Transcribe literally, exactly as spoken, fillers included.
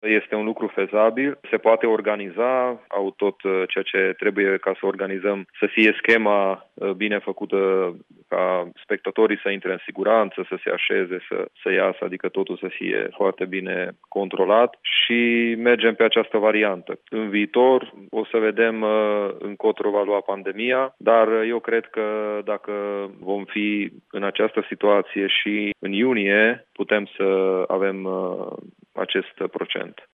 Este un lucru fezabil, se poate organiza, au tot ceea ce trebuie ca să organizăm, să fie schema bine făcută ca spectatorii să intre în siguranță, să se așeze, să, să iasă, adică totul să fie foarte bine controlat și mergem pe această variantă. În viitor o să vedem încotro va lua pandemia, dar eu cred că dacă vom fi în această situație și în iunie, putem să avem acest procent.